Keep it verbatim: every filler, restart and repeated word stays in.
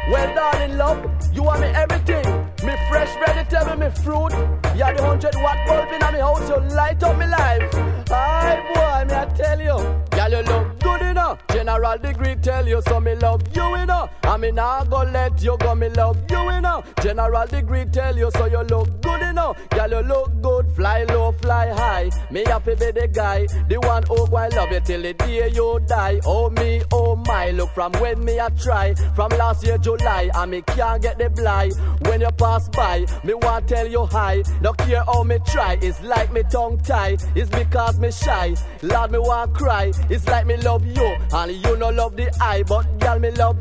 Well, darling, love, you are me everything. Me fresh vegetable, me fruit. You're the hundred watt bulb in my house, you light up me life. Aye, boy, me I tell you, girl, you look good enough. General degree tell you, so me love you enough. I mean, I go let you go, me love you enough. General degree tell you, so you look good enough. Girl, you look good, fly low, fly high. Me happy be the guy, the one who I love you till the day you die. Oh me, oh my, look from when me I try. From last year July, and me can't get the blind. When you pass by, me want tell you hi. Don't care how me try, it's like me tongue tie. It's because me shy, Lord me want cry. It's like me love you, and you no love the eye. But girl me love